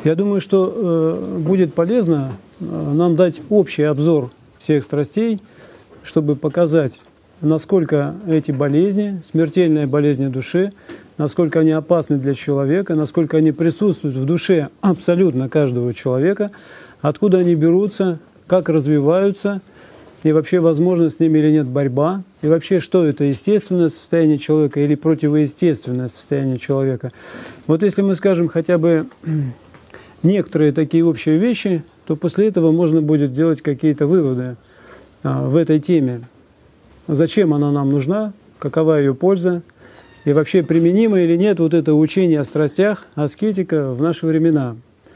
Я думаю, что будет полезно нам дать общий обзор всех страстей, чтобы показать, насколько эти болезни, смертельные болезни души, насколько они опасны для человека, насколько они присутствуют в душе абсолютно каждого человека, откуда они берутся, как развиваются, и вообще возможна с ними или нет борьба, и вообще что это, естественное состояние человека или противоестественное состояние человека. Вот если мы скажем хотя бы некоторые такие общие вещи, то после этого можно будет делать какие-то выводы в этой теме. Зачем она нам нужна, какова ее польза, и вообще применимо или нет вот это учение о страстях, аскетика в наши времена.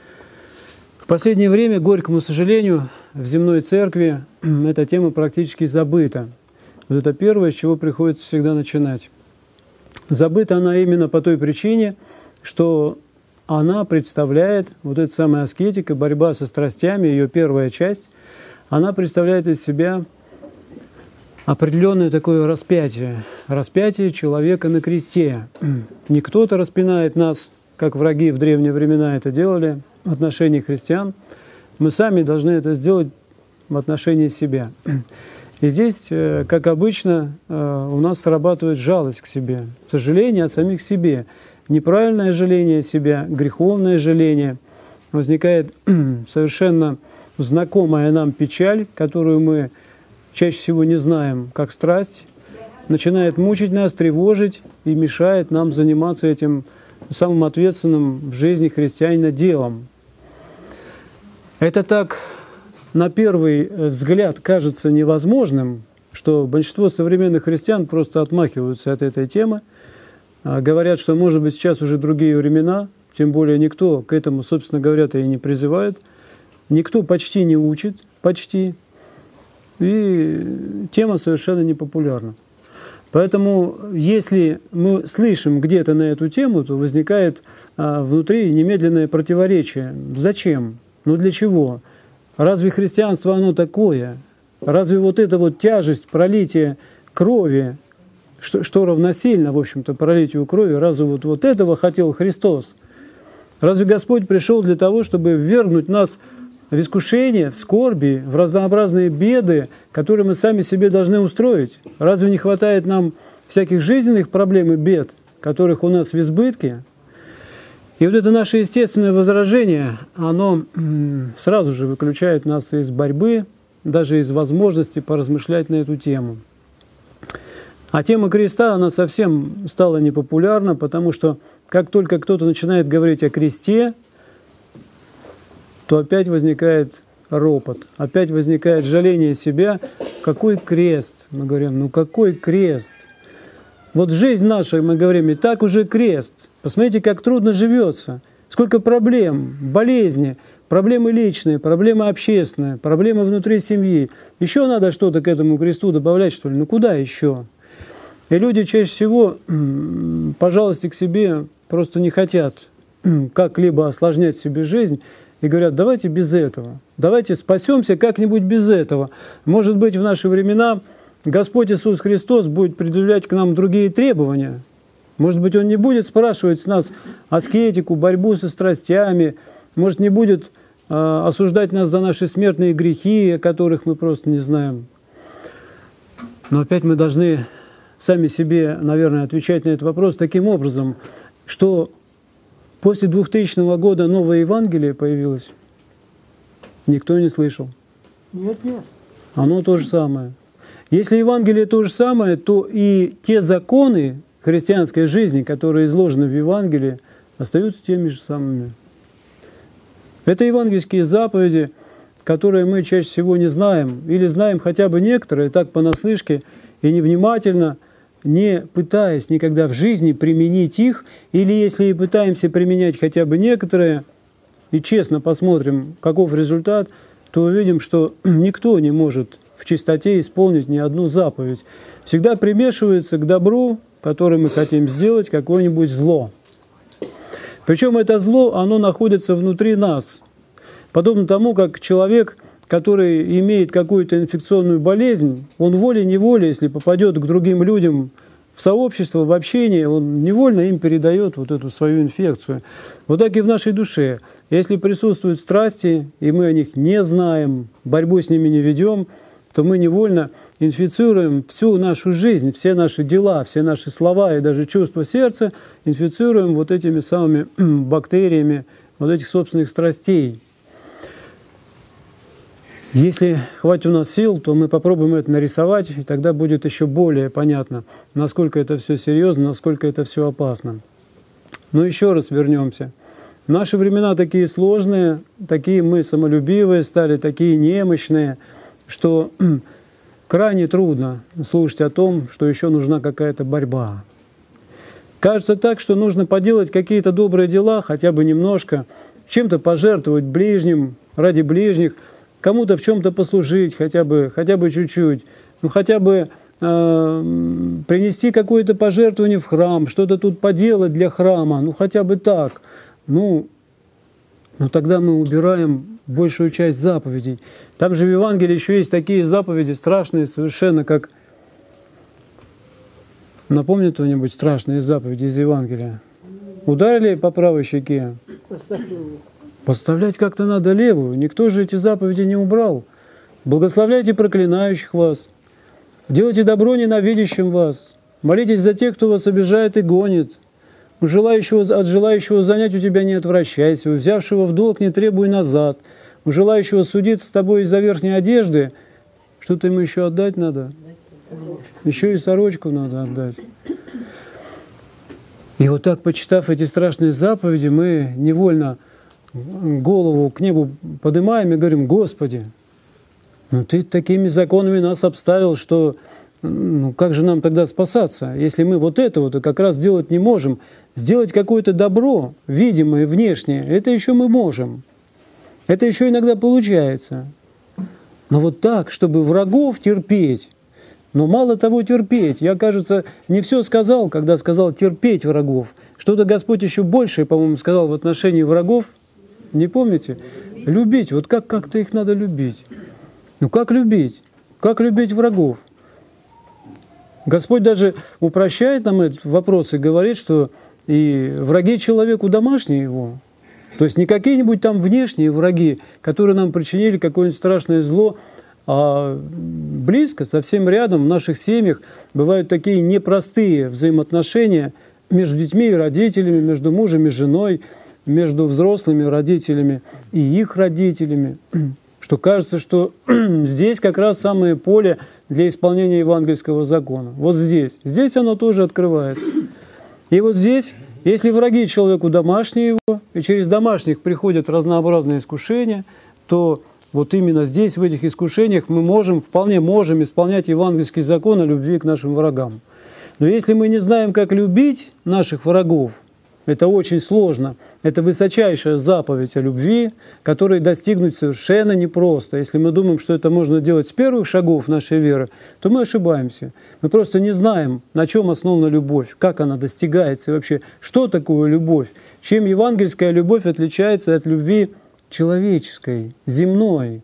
В последнее время, к горькому сожалению, в земной церкви эта тема практически забыта. Вот это первое, с чего приходится всегда начинать. Забыта она именно по той причине, что она представляет, вот эта самая аскетика, борьба со страстями, ее первая часть, она представляет из себя определенное такое распятие. Распятие человека на кресте. Не кто-то распинает нас, как враги в древние времена это делали в отношении христиан. Мы сами должны это сделать в отношении себя. И здесь, как обычно, у нас срабатывает жалость к себе, сожаление о самих себе. Неправильное жаление себя, греховное жаление. Возникает совершенно знакомая нам печаль, которую мы чаще всего не знаем, как страсть, начинает мучить нас, тревожить и мешает нам заниматься этим самым ответственным в жизни христианина делом. Это так на первый взгляд кажется невозможным, что большинство современных христиан просто отмахиваются от этой темы, говорят, что, может быть, сейчас уже другие времена, тем более никто к этому, собственно говоря-то, и не призывает, никто почти не учит, почти, и тема совершенно непопулярна. Поэтому, если мы слышим где-то на эту тему, то возникает внутри немедленное противоречие. Зачем? Ну для чего? Разве христианство оно такое? Разве вот эта вот тяжесть пролития крови, что равносильно, в общем-то, пролитию крови, разве вот этого хотел Христос? Разве Господь пришел для того, чтобы ввергнуть нас в искушение, в скорби, в разнообразные беды, которые мы сами себе должны устроить? Разве не хватает нам всяких жизненных проблем и бед, которых у нас в избытке? И вот это наше естественное возражение, оно сразу же выключает нас из борьбы, даже из возможности поразмышлять на эту тему. А тема креста, она совсем стала непопулярна, потому что как только кто-то начинает говорить о кресте, то опять возникает ропот, опять возникает жаление себя. Какой крест? Мы говорим, ну какой крест? Вот жизнь наша, мы говорим, и так уже крест. Посмотрите, как трудно живется, сколько проблем, болезни, проблемы личные, проблемы общественные, проблемы внутри семьи. Еще надо что-то к этому кресту добавлять, что ли? Ну куда еще? И люди чаще всего, по жалости к себе, просто не хотят как-либо осложнять себе жизнь и говорят, давайте без этого, давайте спасемся как-нибудь без этого. Может быть, в наши времена Господь Иисус Христос будет предъявлять к нам другие требования. Может быть, Он не будет спрашивать с нас аскетику, борьбу со страстями, может, не будет осуждать нас за наши смертные грехи, о которых мы просто не знаем. Но опять мы должны сами себе, наверное, отвечать на этот вопрос таким образом, что после 2000 года новое Евангелие появилось, никто не слышал. Нет. Оно то же самое. Если Евангелие то же самое, то и те законы христианской жизни, которые изложены в Евангелии, остаются теми же самыми. Это евангельские заповеди, которые мы чаще всего не знаем, или знаем хотя бы некоторые, так понаслышке, и невнимательно, не пытаясь никогда в жизни применить их, или если и пытаемся применять хотя бы некоторые, и честно посмотрим, каков результат, то увидим, что никто не может в чистоте исполнить ни одну заповедь. Всегда примешивается к добру, которое мы хотим сделать, какое-нибудь зло. Причем это зло, оно находится внутри нас. Подобно тому, как человек, который имеет какую-то инфекционную болезнь, он волей-неволей, если попадет к другим людям в сообщество, в общение, он невольно им передает вот эту свою инфекцию. Вот так и в нашей душе. Если присутствуют страсти, и мы о них не знаем, борьбу с ними не ведем, то мы невольно инфицируем всю нашу жизнь, все наши дела, все наши слова и даже чувства сердца инфицируем вот этими самыми бактериями вот этих собственных страстей. Если хватит у нас сил, то мы попробуем это нарисовать, и тогда будет еще более понятно, насколько это все серьезно, насколько это все опасно. Но еще раз вернемся. Наши времена такие сложные, такие мы самолюбивые стали, такие немощные, что крайне трудно слушать о том, что еще нужна какая-то борьба. Кажется так, что нужно поделать какие-то добрые дела, хотя бы немножко, чем-то пожертвовать ближним, ради ближних, кому-то в чем-то послужить, хотя бы чуть-чуть, ну хотя бы принести какое-то пожертвование в храм, что-то тут поделать для храма, ну хотя бы так. Ну тогда мы убираем большую часть заповедей. Там же в Евангелии еще есть такие заповеди страшные совершенно, как... Напомнит кто-нибудь страшные заповеди из Евангелия? Ударили по правой щеке? Подставлять как-то надо левую. Никто же эти заповеди не убрал. Благословляйте проклинающих вас. Делайте добро ненавидящим вас. Молитесь за тех, кто вас обижает и гонит. От желающего занять у тебя не отвращайся. У взявшего в долг не требуй назад. У желающего судиться с тобой из-за верхней одежды. Что-то ему еще отдать надо. Еще и сорочку надо отдать. И вот так, почитав эти страшные заповеди, мы невольно голову к небу поднимаем и говорим: Господи, ну Ты такими законами нас обставил, что как же нам тогда спасаться, если мы вот этого-то как раз делать не можем? Сделать какое-то добро, видимое, внешнее, это еще мы можем. Это еще иногда получается. Но вот так, чтобы врагов терпеть, но мало того терпеть, я, кажется, не все сказал, когда сказал терпеть врагов. Что-то Господь еще большее, по-моему, сказал в отношении врагов. Не помните? Любить. Вот как-то их надо любить. Ну как любить? Как любить врагов? Господь даже упрощает нам этот вопрос и говорит, что и враги человеку домашние его. То есть не какие-нибудь там внешние враги, которые нам причинили какое-нибудь страшное зло, а близко, совсем рядом, в наших семьях бывают такие непростые взаимоотношения между детьми и родителями, между мужем и женой, между взрослыми родителями и их родителями, что кажется, что здесь как раз самое поле для исполнения евангельского закона. Вот здесь. Здесь оно тоже открывается. И вот здесь, если враги человеку домашние его, и через домашних приходят разнообразные искушения, то вот именно здесь, в этих искушениях, мы вполне можем исполнять евангельский закон о любви к нашим врагам. Но если мы не знаем, как любить наших врагов, это очень сложно. Это высочайшая заповедь о любви, которой достигнуть совершенно непросто. Если мы думаем, что это можно делать с первых шагов нашей веры, то мы ошибаемся. Мы просто не знаем, на чем основана любовь, как она достигается и вообще, что такое любовь, чем евангельская любовь отличается от любви человеческой, земной.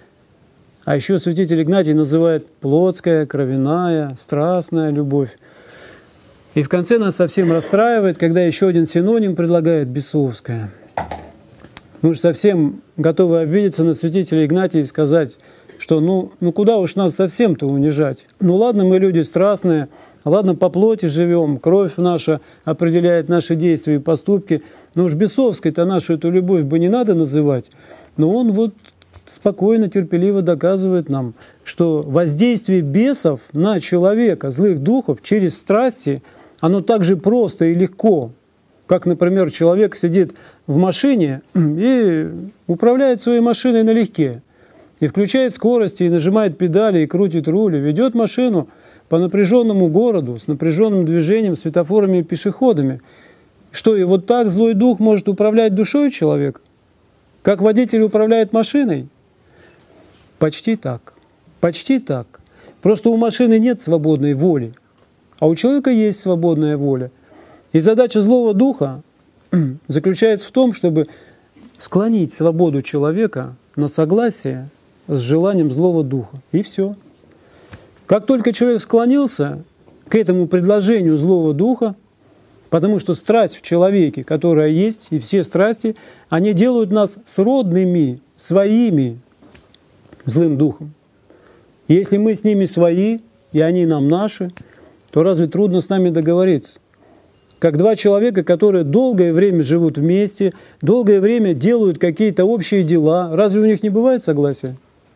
А еще святитель Игнатий называет плотская, кровяная, страстная любовь. И в конце нас совсем расстраивает, когда еще один синоним предлагает бесовская. Мы же совсем готовы обидеться на святителя Игнатия и сказать, что ну куда уж нас совсем-то унижать? Ну ладно, мы люди страстные, ладно, по плоти живем, кровь наша определяет наши действия и поступки, но уж бесовской-то нашу эту любовь бы не надо называть. Но он вот спокойно, терпеливо доказывает нам, что воздействие бесов на человека, злых духов, через страсти, оно так же просто и легко, как, например, человек сидит в машине и управляет своей машиной налегке, и включает скорости, и нажимает педали, и крутит руль, и ведет машину по напряженному городу, с напряженным движением, светофорами и пешеходами. Что, и вот так злой дух может управлять душой человека? Как водитель управляет машиной? Почти так. Почти так. Просто у машины нет свободной воли, а у человека есть свободная воля. И задача злого духа заключается в том, чтобы склонить свободу человека на согласие с желанием злого духа. И все. Как только человек склонился, к этому предложению злого духа, потому что страсть в человеке, которая есть, и все страсти, они делают нас сродными, своими злым духом. Если мы с ними свои, и они нам наши, то разве трудно с нами договориться? Как два человека, которые долгое время живут вместе, долгое время делают какие-то общие дела, разве у них не бывает согласия?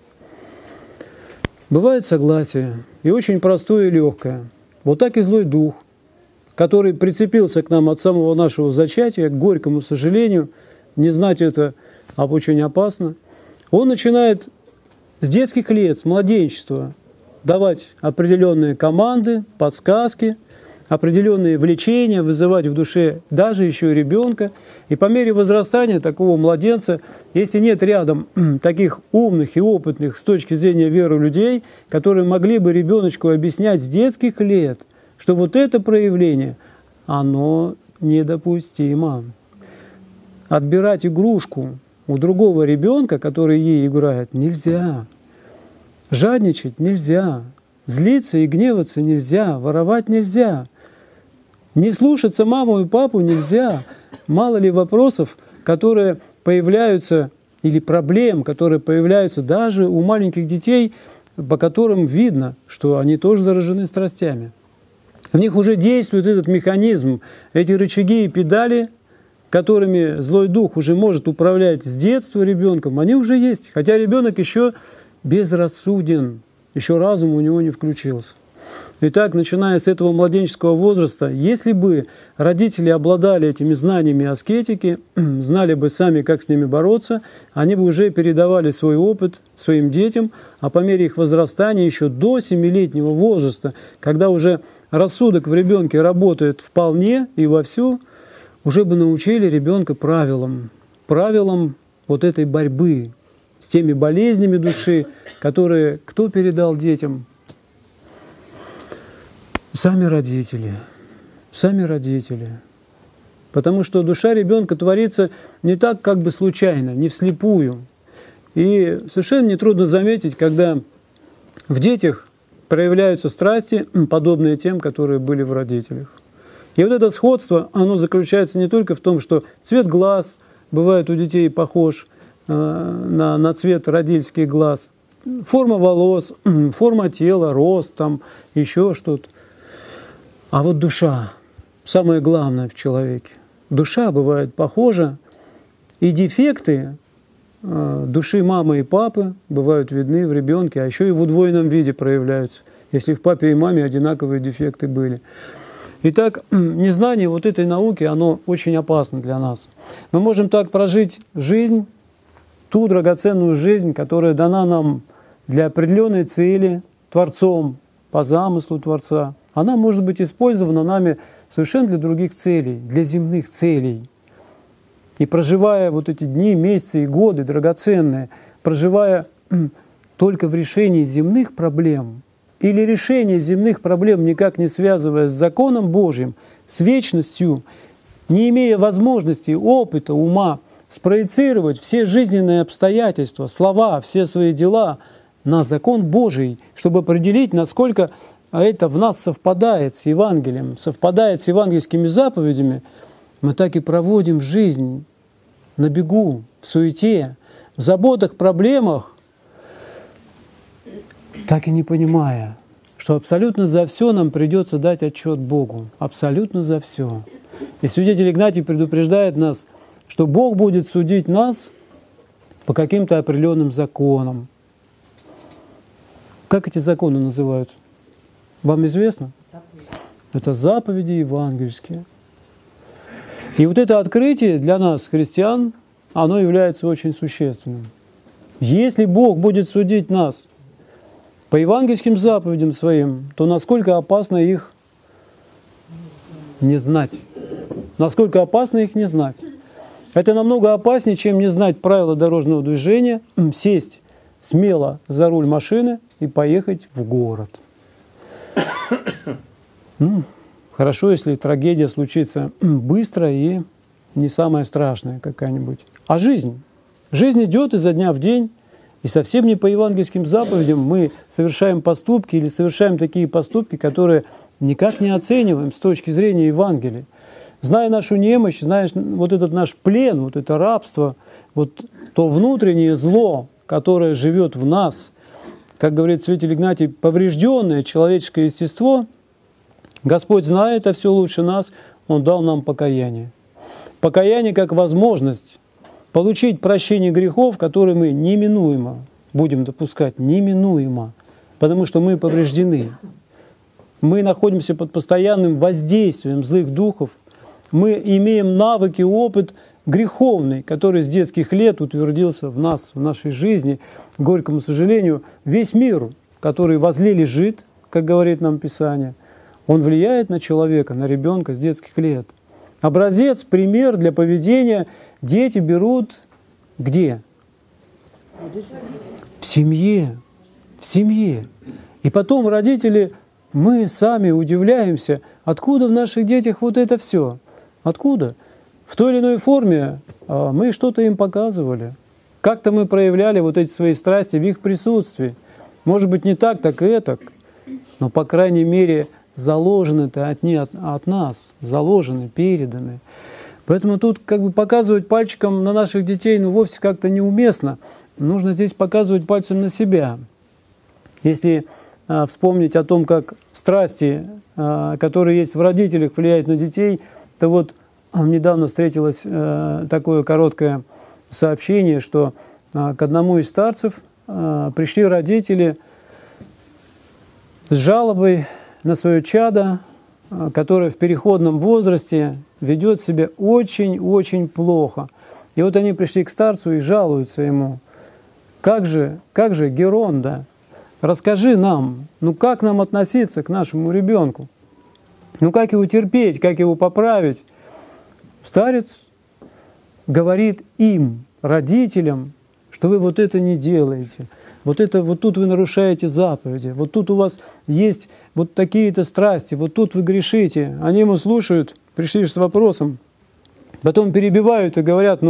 Бывает согласие, и очень простое и легкое. Вот так и злой дух, который прицепился к нам от самого нашего зачатия, к горькому сожалению, не знать это очень опасно, он начинает с детских лет, с младенчества давать определенные команды, подсказки, определенные влечения, вызывать в душе даже еще и ребенка. И по мере возрастания такого младенца, если нет рядом таких умных и опытных с точки зрения веры людей, которые могли бы ребеночку объяснять с детских лет, что вот это проявление, оно недопустимо. Отбирать игрушку у другого ребенка, который ей играет, нельзя. Жадничать нельзя. Злиться и гневаться нельзя. Воровать нельзя. Не слушаться маму и папу нельзя. Мало ли вопросов, которые появляются, или проблем, которые появляются даже у маленьких детей, по которым видно, что они тоже заражены страстями. В них уже действует этот механизм, эти рычаги и педали, которыми злой дух уже может управлять с детства ребенком, они уже есть. Хотя ребенок еще безрассуден, еще разум у него не включился. Итак, начиная с этого младенческого возраста, если бы родители обладали этими знаниями аскетики, знали бы сами, как с ними бороться, они бы уже передавали свой опыт своим детям, а по мере их возрастания еще до 7-летнего возраста, когда уже рассудок в ребенке работает вполне и вовсю, уже бы научили ребенка правилам вот этой борьбы с теми болезнями души, которые кто передал детям? Сами родители. Сами родители. Потому что душа ребенка творится не так, как бы случайно, не вслепую. И совершенно нетрудно заметить, когда в детях проявляются страсти, подобные тем, которые были в родителях. И вот это сходство, оно заключается не только в том, что цвет глаз бывает у детей похож на цвет родительских глаз, форма волос, форма тела, рост, там еще что-то. А вот душа, самое главное в человеке. Душа бывает похожа, и дефекты души мамы и папы бывают видны в ребенке, а еще и в удвоенном виде проявляются, если в папе и маме одинаковые дефекты были. Итак, незнание вот этой науки, оно очень опасно для нас. Мы можем так прожить жизнь, ту драгоценную жизнь, которая дана нам для определенной цели, Творцом, по замыслу Творца. Она может быть использована нами совершенно для других целей, для земных целей. И проживая вот эти дни, месяцы и годы драгоценные, проживая только в решении земных проблем, или решение земных проблем, никак не связывая с законом Божьим, с вечностью, не имея возможности, опыта, ума, спроецировать все жизненные обстоятельства, слова, все свои дела на закон Божий, чтобы определить, насколько это в нас совпадает с Евангелием, совпадает с евангельскими заповедями, мы так и проводим жизнь на бегу, в суете, в заботах, проблемах, так и не понимая, что абсолютно за все нам придется дать отчет Богу. Абсолютно за все. И свидетель Игнатий предупреждает нас, что Бог будет судить нас по каким-то определенным законам. Как эти законы называются? Вам известно? Это заповеди евангельские. И вот это открытие для нас, христиан, оно является очень существенным. Если Бог будет судить нас по евангельским заповедям своим, то насколько опасно их не знать? Насколько опасно их не знать? Это намного опаснее, чем не знать правила дорожного движения, сесть смело за руль машины и поехать в город. Хорошо, если трагедия случится быстро и не самая страшная какая-нибудь. А жизнь? Жизнь идет изо дня в день, И совсем не по евангельским заповедям мы совершаем поступки или совершаем такие поступки, которые никак не оцениваем с точки зрения Евангелия. Зная нашу немощь, зная вот этот наш плен, вот это рабство, вот то внутреннее зло, которое живет в нас, как говорит святитель Игнатий, поврежденное человеческое естество, Господь, зная это все лучше нас, Он дал нам покаяние. Покаяние как возможность получить прощение грехов, которые мы неминуемо будем допускать, неминуемо, потому что мы повреждены. Мы находимся под постоянным воздействием злых духов, мы имеем навыки, опыт греховный, который с детских лет утвердился в нас, в нашей жизни. К горькому сожалению, весь мир, который возле лежит, как говорит нам Писание, он влияет на человека, на ребенка с детских лет. Образец, пример для поведения дети берут где? В семье. В семье. И потом родители, мы сами удивляемся, откуда в наших детях вот это все. Откуда? В той или иной форме мы что-то им показывали. Как-то мы проявляли вот эти свои страсти в их присутствии. Может быть, не так, так и этак. Но, по крайней мере, заложены-то от нас, заложены, переданы. Поэтому тут как бы показывать пальчиком на наших детей вовсе как-то неуместно. Нужно здесь показывать пальцем на себя. Если вспомнить о том, как страсти, которые есть в родителях, влияют на детей, то вот недавно встретилось такое короткое сообщение, что к одному из старцев пришли родители с жалобой на свое чадо, которое в переходном возрасте ведет себя очень-очень плохо. И вот они пришли к старцу и жалуются ему. Как же, Геронда, расскажи нам, как нам относиться к нашему ребенку? Как его терпеть, как его поправить? Старец говорит им, родителям, что вы вот это не делаете. Вот тут вы нарушаете заповеди, вот тут у вас есть вот такие-то страсти, вот тут вы грешите. Они ему слушают, пришли с вопросом, потом перебивают и говорят,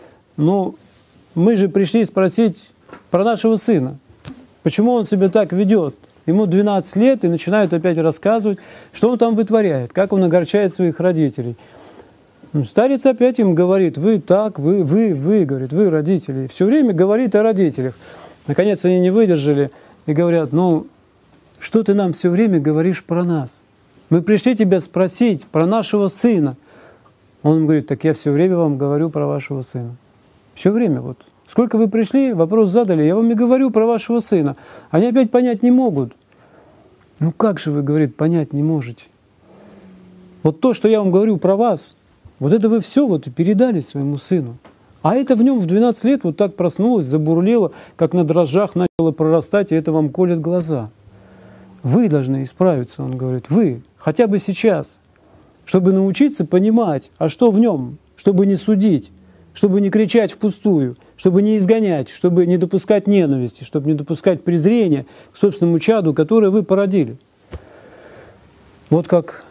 мы же пришли спросить про нашего сына. Почему он себя так ведет? Ему 12 лет, и начинают опять рассказывать, что он там вытворяет, как он огорчает своих родителей. Старец опять им говорит, вы так, вы, говорит, вы родители. Все время говорит о родителях. Наконец они не выдержали и говорят, что ты нам все время говоришь про нас? Мы пришли тебя спросить про нашего сына. Он говорит, так я все время вам говорю про вашего сына. Все время вот. Сколько вы пришли, вопрос задали, я вам и говорю про вашего сына. Они опять понять не могут. Как же вы, говорит, понять не можете? Вот то, что я вам говорю про вас, вот это вы все и передали своему сыну. А это в нем в 12 лет вот так проснулось, забурлило, как на дрожжах начало прорастать, и это вам колет глаза. Вы должны исправиться, он говорит, вы, хотя бы сейчас, чтобы научиться понимать, а что в нем, чтобы не судить, чтобы не кричать впустую, чтобы не изгонять, чтобы не допускать ненависти, чтобы не допускать презрения к собственному чаду, которое вы породили. Вот как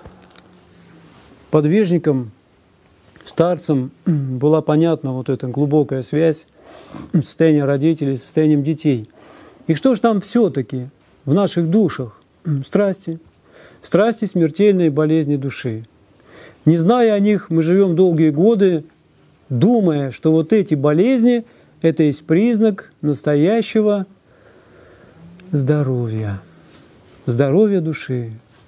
подвижникам, старцам была понятна вот эта глубокая связь состояния родителей с состоянием детей. И что же там все-таки в наших душах? Страсти. Страсти смертельной болезни души. Не зная о них, мы живем долгие годы, думая, что вот эти болезни – это есть признак настоящего здоровья. Здоровья души.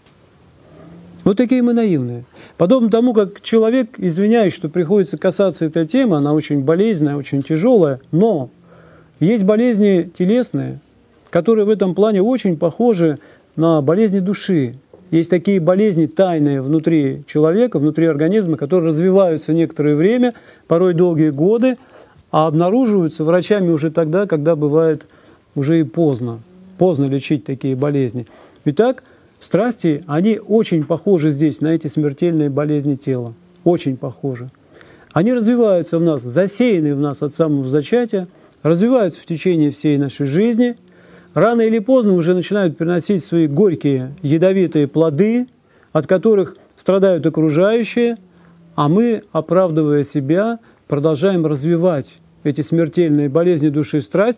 Вот такие мы наивные. Подобно тому, как человек, извиняюсь, что приходится касаться этой темы, она очень болезненная, очень тяжелая, но есть болезни телесные, которые в этом плане очень похожи на болезни души. Есть такие болезни тайные внутри человека, внутри организма, которые развиваются некоторое время, порой долгие годы, а обнаруживаются врачами уже тогда, когда бывает уже и поздно. Поздно лечить такие болезни. Итак, страсти, они очень похожи здесь на эти смертельные болезни тела. Очень похожи. Они развиваются в нас, засеяны в нас от самого зачатия, развиваются в течение всей нашей жизни. Рано или поздно уже начинают приносить свои горькие, ядовитые плоды, от которых страдают окружающие, а мы, оправдывая себя, продолжаем развивать эти смертельные болезни души и страсти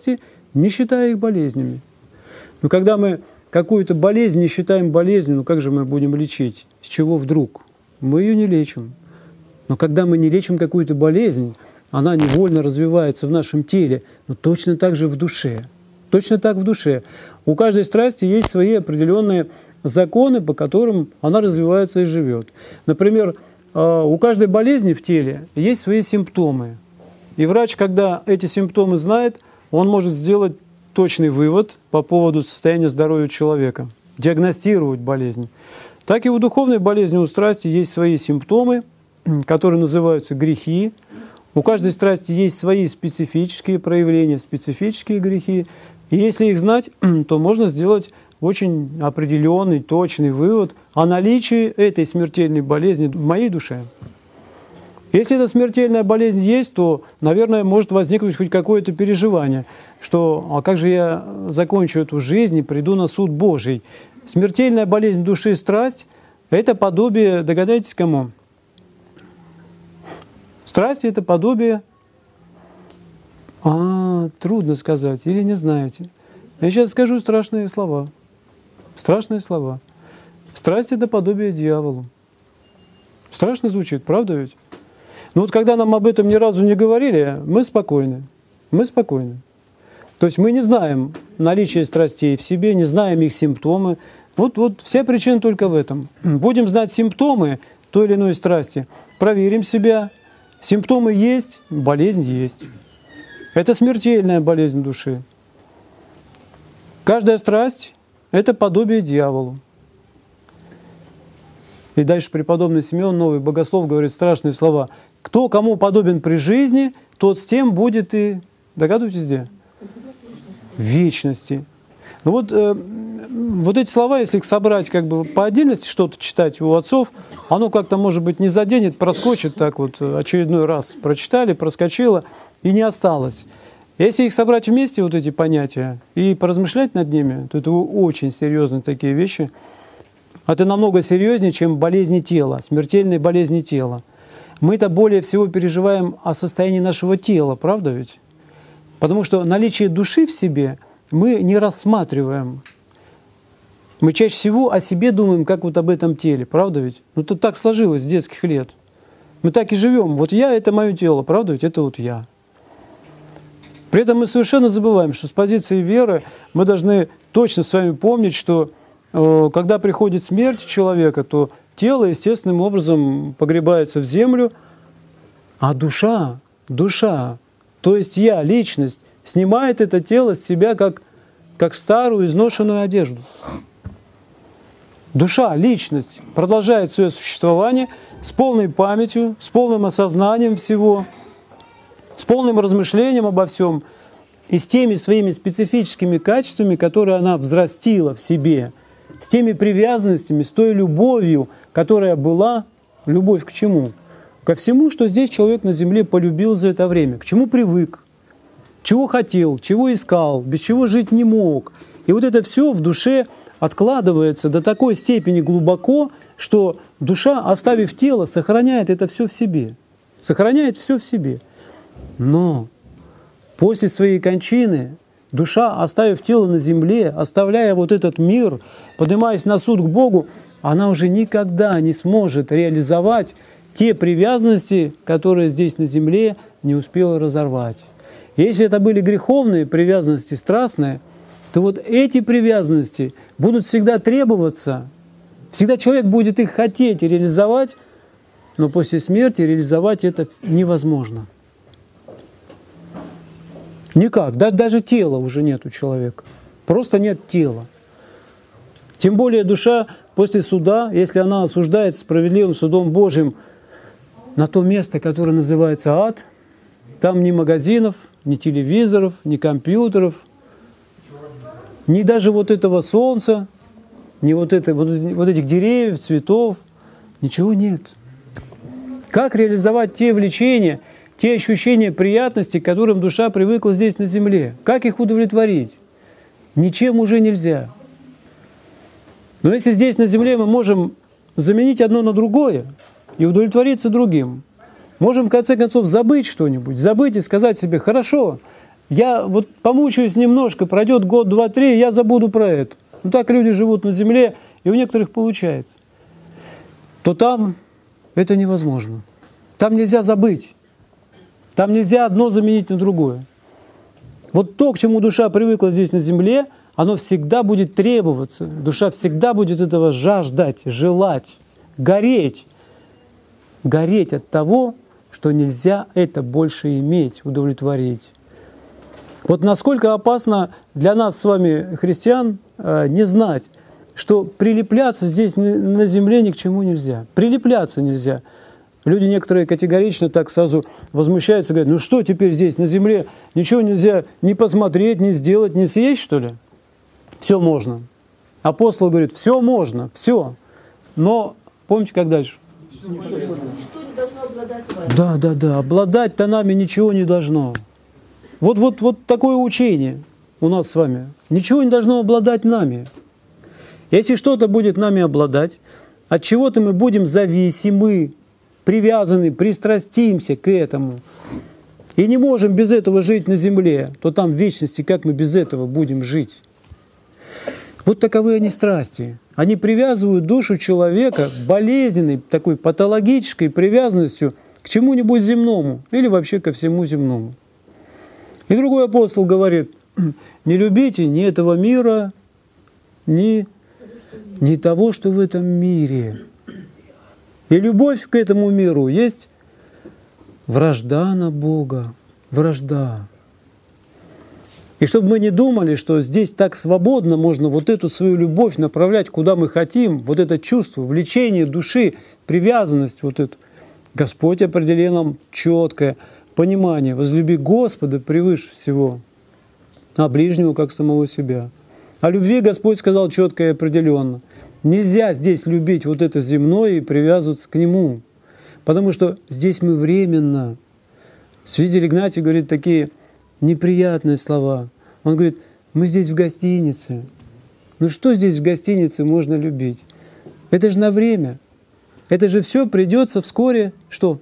не считая их болезнями. Но когда мы какую-то болезнь не считаем болезнью, ну как же мы будем лечить? С чего вдруг? Мы ее не лечим. Но когда мы не лечим какую-то болезнь, она невольно развивается в нашем теле, но точно так же в душе. Точно так в душе. У каждой страсти есть свои определенные законы, по которым она развивается и живет. Например, у каждой болезни в теле есть свои симптомы. И врач, когда эти симптомы знает, он может сделать точный вывод по поводу состояния здоровья человека, диагностировать болезнь. Так и у духовной болезни, у страсти есть свои симптомы, которые называются грехи. У каждой страсти есть свои специфические проявления, специфические грехи. И если их знать, то можно сделать очень определенный, точный вывод о наличии этой смертельной болезни в моей душе. Если эта смертельная болезнь есть, то, наверное, может возникнуть хоть какое-то переживание, что «а как же я закончу эту жизнь и приду на суд Божий?» Смертельная болезнь души и страсть – это подобие, догадайтесь, кому? Страсть – это подобие… трудно сказать, или не знаете. Я сейчас скажу страшные слова. Страшные слова. Страсть – это подобие дьяволу. Страшно звучит, правда ведь? Но вот когда нам об этом ни разу не говорили, мы спокойны. Мы спокойны. То есть мы не знаем наличие страстей в себе, не знаем их симптомы. Вот вся причина только в этом. Будем знать симптомы той или иной страсти, проверим себя. Симптомы есть, болезнь есть. Это смертельная болезнь души. Каждая страсть – это подобие дьяволу. И дальше преподобный Симеон, новый богослов, говорит страшные слова. «Кто кому подобен при жизни, тот с тем будет и…» Догадываетесь, где? В вечности. Ну вот эти слова, если их собрать как бы по отдельности, что-то читать у отцов, оно как-то, может быть, не заденет, проскочит так вот, очередной раз прочитали, проскочило и не осталось. Если их собрать вместе, вот эти понятия, и поразмышлять над ними, то это очень серьезные такие вещи. Это намного серьезнее, чем болезни тела, смертельные болезни тела. Мы-то более всего переживаем о состоянии нашего тела, правда ведь? Потому что наличие души в себе мы не рассматриваем. Мы чаще всего о себе думаем, как вот об этом теле, правда ведь? Ну, это так сложилось с детских лет. Мы так и живем. Вот я – это мое тело, правда ведь? Это вот я. При этом мы совершенно забываем, что с позиции веры мы должны точно с вами помнить, что когда приходит смерть человека, то тело естественным образом погребается в землю, а душа, то есть я, личность, снимает это тело с себя как старую изношенную одежду. Душа, личность продолжает свое существование с полной памятью, с полным осознанием всего, с полным размышлением обо всем и с теми своими специфическими качествами, которые она взрастила в себе, с теми привязанностями, с той любовью, которая была. Любовь к чему? Ко всему, что здесь человек на земле полюбил за это время, к чему привык, чего хотел, чего искал, без чего жить не мог. И вот это все в душе откладывается до такой степени глубоко, что душа, оставив тело, сохраняет это все в себе. Сохраняет все в себе. Но после своей кончины душа, оставив тело на земле, оставляя вот этот мир, поднимаясь на суд к Богу, она уже никогда не сможет реализовать те привязанности, которые здесь на земле не успела разорвать. Если это были греховные привязанности, страстные, то вот эти привязанности будут всегда требоваться, всегда человек будет их хотеть и реализовать, но после смерти реализовать это невозможно. Никак. Даже тела уже нет у человека. Просто нет тела. Тем более душа после суда, если она осуждается справедливым судом Божьим на то место, которое называется ад, там ни магазинов, ни телевизоров, ни компьютеров, ни даже вот этого солнца, ни вот этих деревьев, цветов, ничего нет. Как реализовать те влечения, те ощущения приятности, к которым душа привыкла здесь на земле? Как их удовлетворить? Ничем уже нельзя. Но если здесь на земле мы можем заменить одно на другое и удовлетвориться другим, можем в конце концов забыть что-нибудь, забыть и сказать себе: хорошо, Я вот помучаюсь немножко, пройдет год, два, три, я забуду про это. Ну так люди живут на земле, и у некоторых получается. То там это невозможно. Там нельзя забыть. Там нельзя одно заменить на другое. Вот то, к чему душа привыкла здесь на земле, оно всегда будет требоваться. Душа всегда будет этого жаждать, желать, гореть. Гореть от того, что нельзя это больше иметь, удовлетворить. Вот насколько опасно для нас с вами, христиан, не знать, что прилепляться здесь на земле ни к чему нельзя. Прилепляться нельзя. Люди некоторые категорично так сразу возмущаются, говорят, ну что теперь здесь на земле, ничего нельзя ни посмотреть, ни сделать, ни съесть, что ли? Все можно. Апостол говорит, все можно, все. Но помните, как дальше? Что не должно обладать вами? Да, обладать-то нами ничего не должно. Вот такое учение у нас с вами. Ничего не должно обладать нами. Если что-то будет нами обладать, от чего-то мы будем зависимы, привязаны, пристрастимся к этому, и не можем без этого жить на земле, то там в вечности как мы без этого будем жить? Вот таковы они страсти. Они привязывают душу человека болезненной, такой патологической привязанностью к чему-нибудь земному или вообще ко всему земному. И другой апостол говорит, не любите ни этого мира, ни того, что в этом мире. И любовь к этому миру есть вражда на Бога, вражда. И чтобы мы не думали, что здесь так свободно можно вот эту свою любовь направлять куда мы хотим, вот это чувство, влечение души, привязанность вот эту, Господь определил нам четкое понимание: возлюби Господа превыше всего, а ближнего как самого себя. О любви Господь сказал четко и определенно. Нельзя здесь любить вот это земное и привязываться к нему, потому что здесь мы временно. Святитель Игнатий говорит такие неприятные слова. Он говорит, мы здесь в гостинице. Ну что здесь в гостинице можно любить? Это же на время. Это же все придется вскоре что?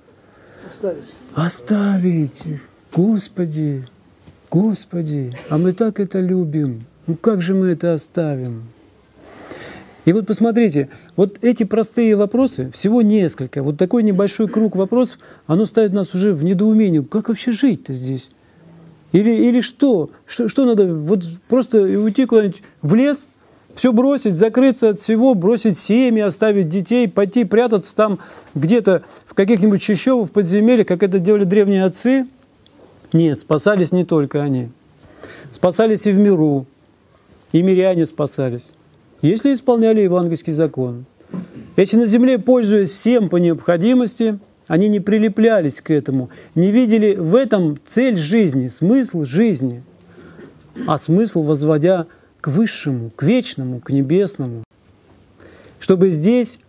Оставить. Господи, Господи, а мы так это любим. Ну как же мы это оставим? И вот посмотрите, вот эти простые вопросы, всего несколько, вот такой небольшой круг вопросов, оно ставит нас уже в недоумение. Как вообще жить-то здесь? Или что? Что надо? Вот просто уйти куда-нибудь в лес, все бросить, закрыться от всего, бросить семьи, оставить детей, пойти прятаться там где-то в каких-нибудь чащобах, в подземельях, как это делали древние отцы? Нет, спасались не только они. Спасались и в миру, и миряне спасались, если исполняли евангельский закон. Если на земле, пользуясь всем по необходимости, они не прилеплялись к этому, не видели в этом цель жизни, смысл жизни, а смысл возводя к высшему, к вечному, к небесному. Чтобы здесь,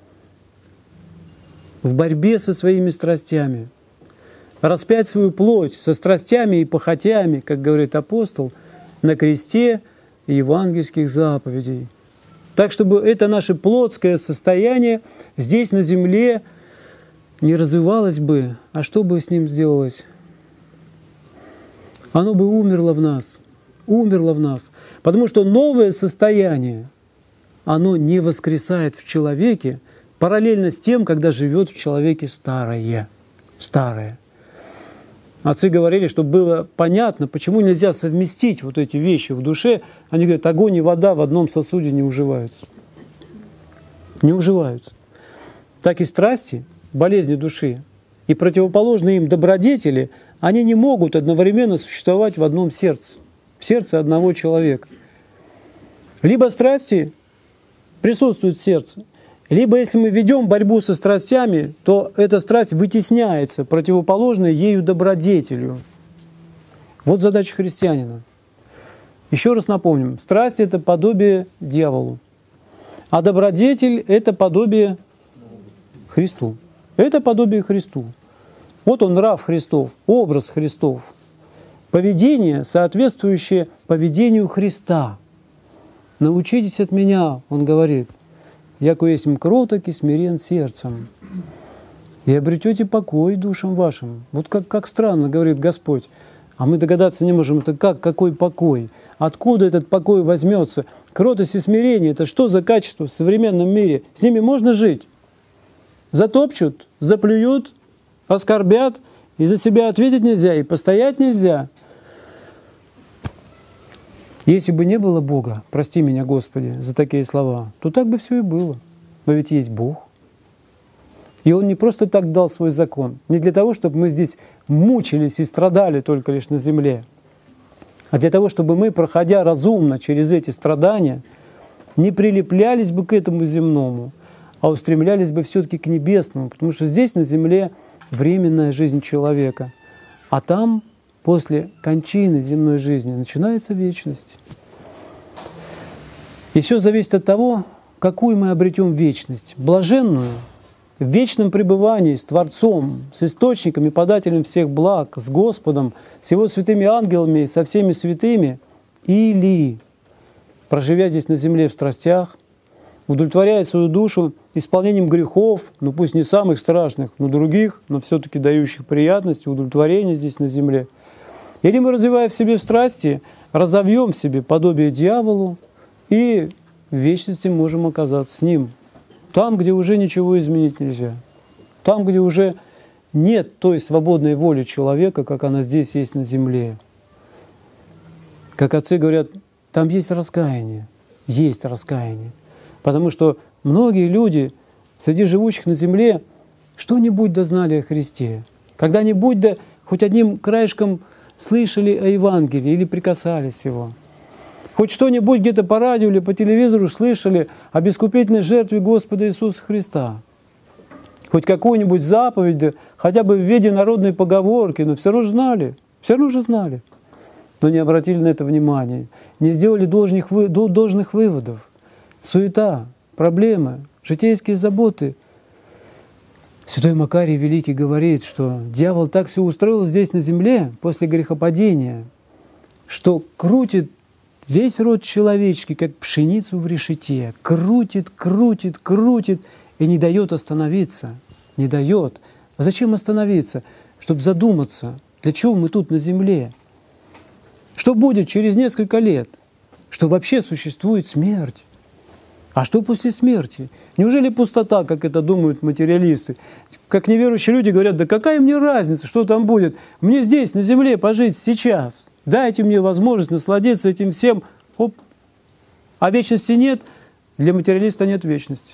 в борьбе со своими страстями, распять свою плоть со страстями и похотями, как говорит апостол, на кресте евангельских заповедей. Так, чтобы это наше плотское состояние здесь на земле не развивалось бы, а что бы с ним сделалось? Оно бы умерло в нас, потому что новое состояние, оно не воскресает в человеке параллельно с тем, когда живет в человеке старое. Отцы говорили, чтобы было понятно, почему нельзя совместить вот эти вещи в душе. Они говорят, огонь и вода в одном сосуде не уживаются. Не уживаются. Так и страсти, болезни души и противоположные им добродетели, они не могут одновременно существовать в одном сердце, в сердце одного человека. Либо страсти присутствуют в сердце, либо если мы ведем борьбу со страстями, то эта страсть вытесняется противоположной ею добродетелью. Вот задача христианина. Еще раз напомним, страсть – это подобие дьяволу, а добродетель – это подобие Христу. Это подобие Христу. Вот он, нрав Христов, образ Христов, поведение, соответствующее поведению Христа. «Научитесь от меня», он говорит, «яко есмь кроток и смирен сердцем, и обретете покой душам вашим». Вот как странно, говорит Господь. А мы догадаться не можем, это как, какой покой, откуда этот покой возьмется. Кротость и смирение – это что за качество в современном мире? С ними можно жить. Затопчут, заплюют, оскорбят, и за себя ответить нельзя, и постоять нельзя. Если бы не было Бога, прости меня, Господи, за такие слова, то так бы все и было. Но ведь есть Бог. И Он не просто так дал свой закон, не для того, чтобы мы здесь мучились и страдали только лишь на земле, а для того, чтобы мы, проходя разумно через эти страдания, не прилеплялись бы к этому земному, а устремлялись бы все-таки к небесному, потому что здесь на земле временная жизнь человека, а там, после кончины земной жизни, начинается вечность. И все зависит от того, какую мы обретем вечность, блаженную, в вечном пребывании с Творцом, с Источником и Подателем всех благ, с Господом, с Его святыми ангелами и со всеми святыми, или, проживя здесь на земле в страстях, удовлетворяя свою душу исполнением грехов, ну пусть не самых страшных, но других, но все-таки дающих приятность, удовлетворение здесь на земле. Или мы, развивая в себе страсти, разовьем в себе подобие дьяволу и в вечности можем оказаться с ним. Там, где уже ничего изменить нельзя. Там, где уже нет той свободной воли человека, как она здесь есть на земле. Как отцы говорят, там есть раскаяние. Есть раскаяние. Потому что многие люди, среди живущих на земле, что-нибудь дознали о Христе. Когда-нибудь да хоть одним краешком слышали о Евангелии или прикасались его. Хоть что-нибудь где-то по радио или по телевизору слышали о бескупительной жертве Господа Иисуса Христа. Хоть какую-нибудь заповедь, да хотя бы в виде народной поговорки, но все равно же знали. Но не обратили на это внимания, не сделали должных выводов. Суета, проблемы, житейские заботы. Святой Макарий Великий говорит, что дьявол так все устроил здесь на земле после грехопадения, что крутит весь род человеческий, как пшеницу в решете, крутит и не дает остановиться. Не дает. А зачем остановиться? Чтобы задуматься, для чего мы тут на земле? Что будет через несколько лет? Что вообще существует смерть? А что после смерти? Неужели пустота, как это думают материалисты? Как неверующие люди говорят, да какая мне разница, что там будет? Мне здесь, на земле, пожить сейчас. Дайте мне возможность насладиться этим всем. Оп. А вечности нет, для материалиста нет вечности.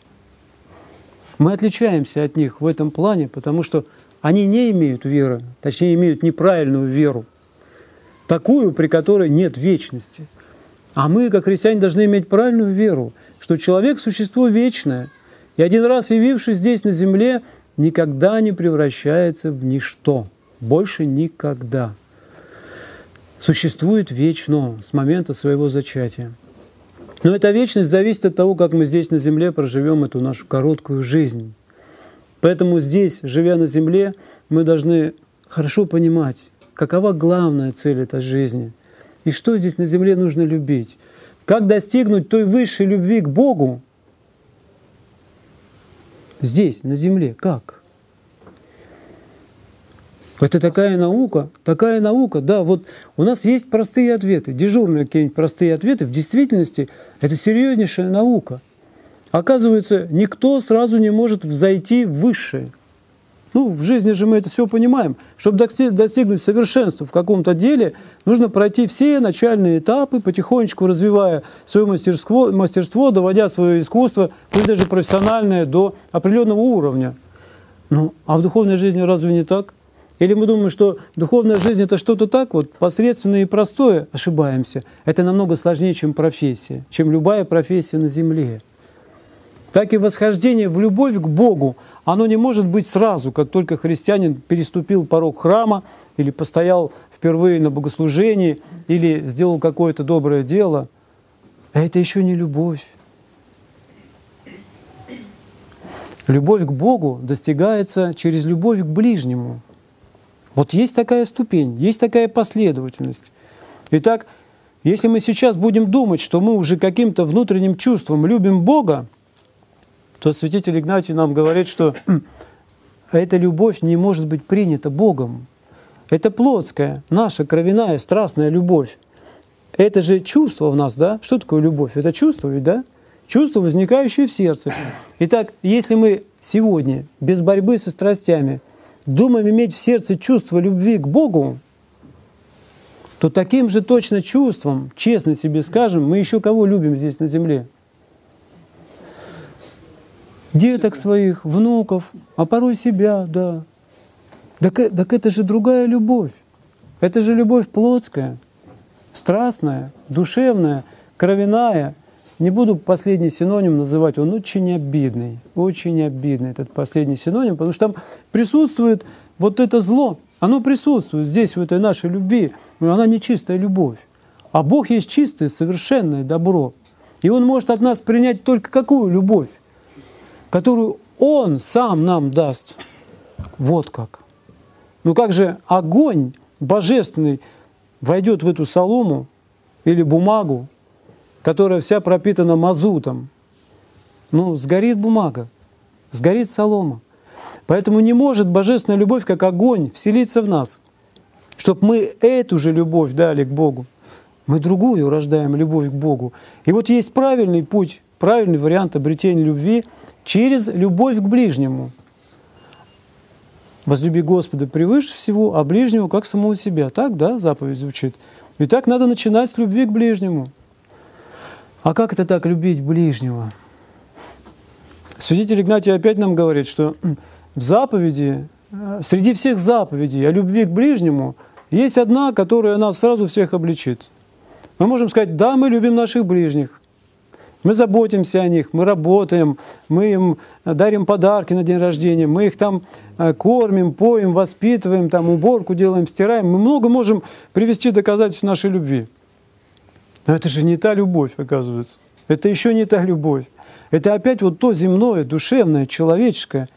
Мы отличаемся от них в этом плане, потому что они не имеют веры, точнее имеют неправильную веру, такую, при которой нет вечности. А мы, как христиане, должны иметь правильную веру, что человек – существо вечное, и один раз явившись здесь на земле, никогда не превращается в ничто, больше никогда. Существует вечно с момента своего зачатия. Но эта вечность зависит от того, как мы здесь на земле проживем эту нашу короткую жизнь. Поэтому здесь, живя на земле, мы должны хорошо понимать, какова главная цель этой жизни и что здесь на земле нужно любить. Как достигнуть той высшей любви к Богу здесь, на земле? Как? Это такая наука, да, вот у нас есть простые ответы, дежурные какие-нибудь простые ответы. В действительности это серьезнейшая наука. Оказывается, никто сразу не может взойти в высшее. Ну, в жизни же мы это все понимаем. Чтобы достигнуть совершенства в каком-то деле, нужно пройти все начальные этапы, потихонечку развивая свое мастерство, доводя свое искусство, пусть даже профессиональное, до определенного уровня. Ну, а в духовной жизни разве не так? Или мы думаем, что духовная жизнь – это что-то так вот посредственное и простое? Ошибаемся. Это намного сложнее, чем профессия, чем любая профессия на земле. Так и восхождение в любовь к Богу, оно не может быть сразу, как только христианин переступил порог храма или постоял впервые на богослужении, или сделал какое-то доброе дело. А это еще не любовь. Любовь к Богу достигается через любовь к ближнему. Вот есть такая ступень, есть такая последовательность. Итак, если мы сейчас будем думать, что мы уже каким-то внутренним чувством любим Бога, то святитель Игнатий нам говорит, что эта любовь не может быть принята Богом. Это плотская, наша кровяная, страстная любовь. Это же чувство в нас, да? Что такое любовь? Это чувство ведь, да? Чувство, возникающее в сердце. Итак, если мы сегодня без борьбы со страстями думаем иметь в сердце чувство любви к Богу, то таким же точно чувством, честно себе скажем, мы еще кого любим здесь на земле? Деток своих, внуков, а порой себя, да. Так это же другая любовь. Это же любовь плотская, страстная, душевная, кровяная. Не буду последний синоним называть, он очень обидный этот последний синоним, потому что там присутствует вот это зло, оно присутствует здесь, в этой нашей любви, но она не чистая любовь. А Бог есть чистое, совершенное добро. И Он может от нас принять только какую любовь? Которую Он сам нам даст. Вот как. Ну как же огонь божественный войдет в эту солому или бумагу, которая вся пропитана мазутом? Ну, сгорит бумага, сгорит солома. Поэтому не может божественная любовь, как огонь, вселиться в нас, чтобы мы эту же любовь дали к Богу. Мы другую рождаем любовь к Богу. И вот есть правильный путь, правильный вариант обретения любви через любовь к ближнему. «Возлюби Господа превыше всего, а ближнего, как самого себя». Так, да, заповедь звучит. И так надо начинать с любви к ближнему. А как это так, любить ближнего? Святитель Игнатий опять нам говорит, что в заповеди, среди всех заповедей о любви к ближнему есть одна, которая нас сразу всех обличит. Мы можем сказать: да, мы любим наших ближних, мы заботимся о них, мы работаем, мы им дарим подарки на день рождения, мы их там кормим, поем, воспитываем, там уборку делаем, стираем. Мы много можем привести доказательств нашей любви. Но это же не та любовь, оказывается. Это еще не та любовь. Это опять вот то земное, душевное, человеческое.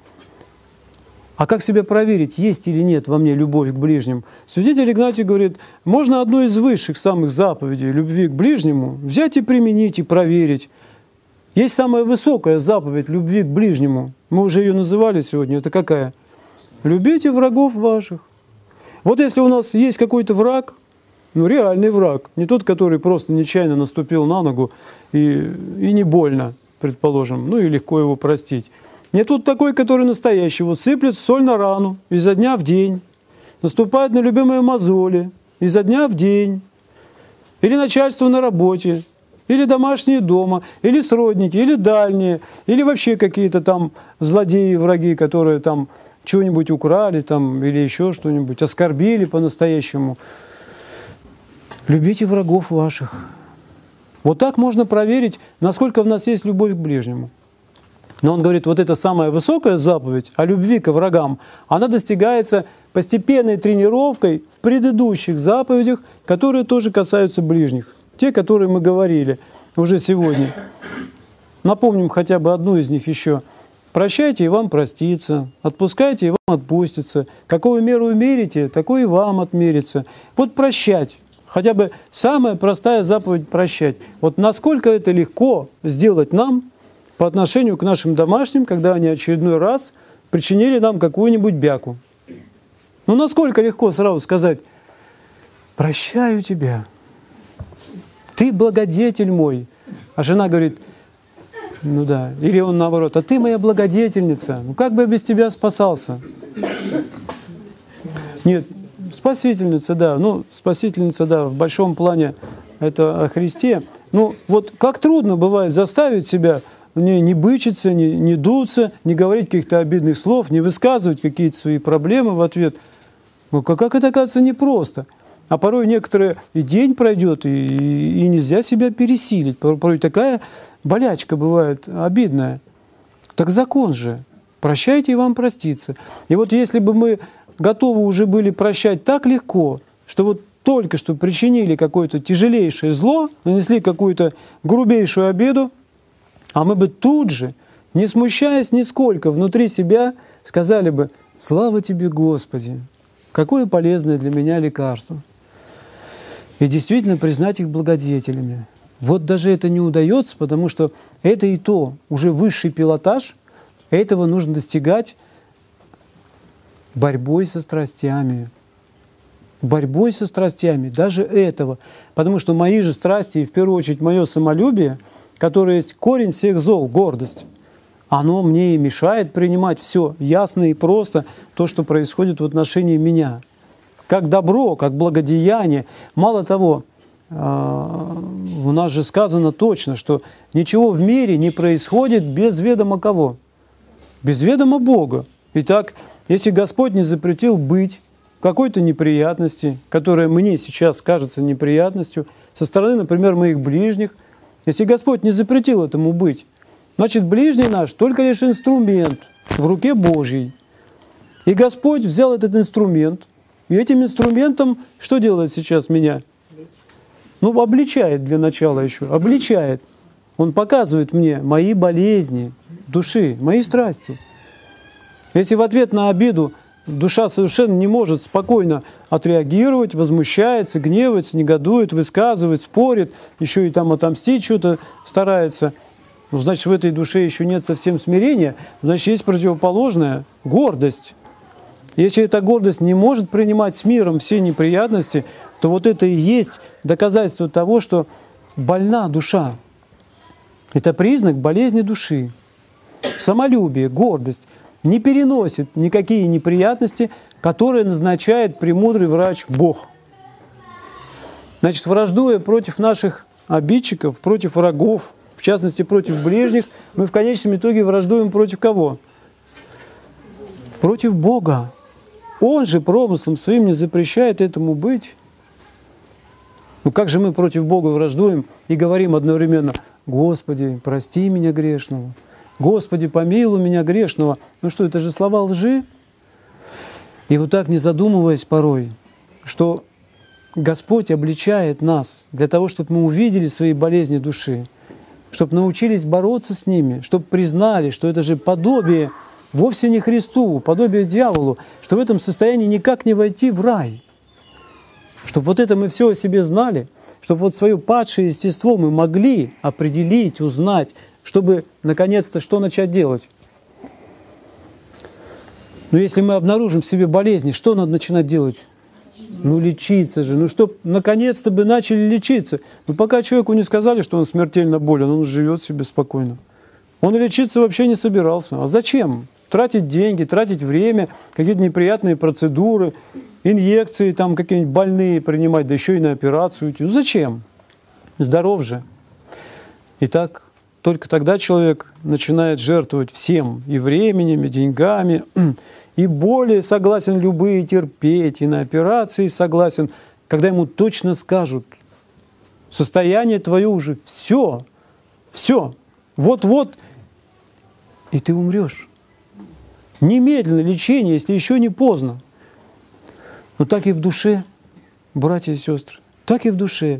А как себя проверить, есть или нет во мне любовь к ближним? Святитель Игнатий говорит, можно одну из высших самых заповедей любви к ближнему взять и применить, и проверить. Есть самая высокая заповедь любви к ближнему. Мы уже ее называли сегодня. Это какая? Любите врагов ваших. Вот если у нас есть какой-то враг, ну реальный враг, не тот, который просто нечаянно наступил на ногу и не больно, предположим, ну и легко его простить. Не тот такой, который настоящий, вот сыплет соль на рану изо дня в день, наступает на любимые мозоли изо дня в день, или начальство на работе, или домашние дома, или сродники, или дальние, или вообще какие-то там злодеи, враги, которые там что-нибудь украли там, или еще что-нибудь, оскорбили по-настоящему. Любите врагов ваших. Вот так можно проверить, насколько в нас есть любовь к ближнему. Но он говорит, вот эта самая высокая заповедь о любви к врагам, она достигается постепенной тренировкой в предыдущих заповедях, которые тоже касаются ближних. Те, которые мы говорили уже сегодня. Напомним хотя бы одну из них еще. «Прощайте, и вам простится, отпускайте, и вам отпустится. Какую меру мерите, такой и вам отмерится». Вот прощать. Хотя бы самая простая заповедь прощать. Вот насколько это легко сделать нам по отношению к нашим домашним, когда они очередной раз причинили нам какую-нибудь бяку. Ну насколько легко сразу сказать: «Прощаю тебя, ты благодетель мой». А жена говорит: ну да, или он наоборот: «А ты моя благодетельница, ну как бы я без тебя спасался?» Нет, спасительница, да, ну спасительница, да, в большом плане это о Христе. Ну вот как трудно бывает заставить себя не бычиться, не дуться, не говорить каких-то обидных слов, не высказывать какие-то свои проблемы в ответ. Ну, как это, оказывается, непросто. А порой некоторые и день пройдет, и нельзя себя пересилить. Порой такая болячка бывает обидная. Так закон же. Прощайте, и вам простится. И вот если бы мы готовы уже были прощать так легко, что вот только что причинили какое-то тяжелейшее зло, нанесли какую-то грубейшую обиду, а мы бы тут же, не смущаясь нисколько, внутри себя сказали бы: «Слава Тебе, Господи! Какое полезное для меня лекарство!» И действительно признать их благодетелями. Вот даже это не удается, потому что это и то уже высший пилотаж, этого нужно достигать борьбой со страстями. борьбой со страстями, даже этого. Потому что мои же страсти, и в первую очередь мое самолюбие, которое есть корень всех зол, гордость, оно мне и мешает принимать все ясно и просто, то, что происходит в отношении меня. Как добро, как благодеяние. Мало того, у нас же сказано точно, что ничего в мире не происходит без ведома кого? Без ведома Бога. Итак, если Господь не запретил быть в какой-то неприятности, которая мне сейчас кажется неприятностью, со стороны, например, моих ближних, если Господь не запретил этому быть, значит, ближний наш только лишь инструмент в руке Божьей. И Господь взял этот инструмент, и этим инструментом что делает сейчас меня? Ну, обличает для начала еще, обличает. Он показывает мне мои болезни души, мои страсти. Если в ответ на обиду душа совершенно не может спокойно отреагировать, возмущается, гневается, негодует, высказывает, спорит, еще и там отомстить что-то старается, ну, значит, в этой душе еще нет совсем смирения, значит, есть противоположная гордость. Если эта гордость не может принимать с миром все неприятности, то вот это и есть доказательство того, что больна душа. Это признак болезни души. Самолюбие, гордость не переносит никакие неприятности, которые назначает премудрый врач Бог. Значит, враждуя против наших обидчиков, против врагов, в частности, против ближних, мы в конечном итоге враждуем против кого? Против Бога. Он же промыслом своим не запрещает этому быть. Ну как же мы против Бога враждуем и говорим одновременно: «Господи, прости меня грешного», «Господи, помилуй меня грешного». Ну что, это же слова лжи? И вот так, не задумываясь порой, что Господь обличает нас для того, чтобы мы увидели свои болезни души, чтобы научились бороться с ними, чтобы признали, что это же подобие вовсе не Христу, подобие дьяволу, что в этом состоянии никак не войти в рай. Чтобы вот это мы все о себе знали, чтобы вот свое падшее естество мы могли определить, узнать, чтобы наконец-то что начать делать? Но если мы обнаружим в себе болезни, что надо начинать делать? Ну, лечиться же. Ну, чтоб наконец-то бы начали лечиться. Но пока человеку не сказали, что он смертельно болен, он живет себе спокойно. Он лечиться вообще не собирался. А зачем? Тратить деньги, тратить время, какие-то неприятные процедуры, инъекции там какие-нибудь больные принимать, да еще и на операцию идти. Ну, зачем? Здоров же. Итак, только тогда человек начинает жертвовать всем, и временем, и деньгами, и более согласен любые терпеть, и на операции согласен, когда ему точно скажут: состояние твое уже все, вот-вот, и ты умрешь. Немедленно лечение, если еще не поздно. Но так и в душе, братья и сестры, так и в душе.